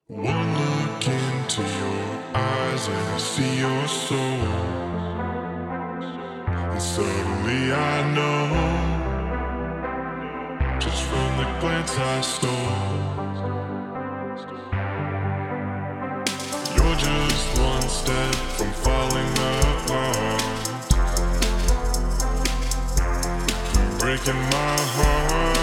One look into your eyes and I see your soul. And suddenly I know, just from the glance I stole. You're just one step from falling apart, from breaking my heart.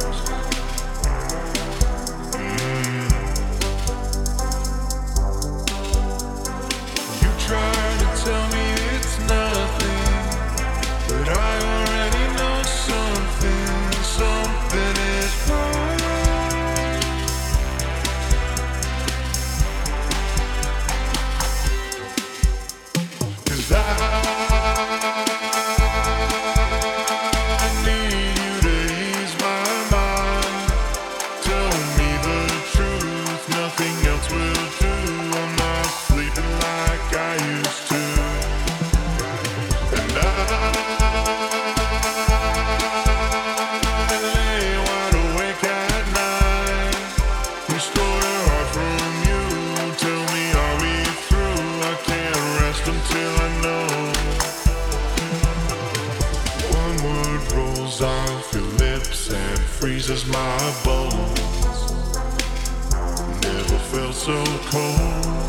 Try to tell me it's nothing, but I already know something is wrong. 'Cause I need you to ease my mind. Tell me the truth, nothing else will do. I'm not sleeping like I used to. And I lay wide awake at night, restore a heart from you. Tell me, are we through? I can't rest until I know. One word rolls off your lips and freezes my bones. Never felt so cold.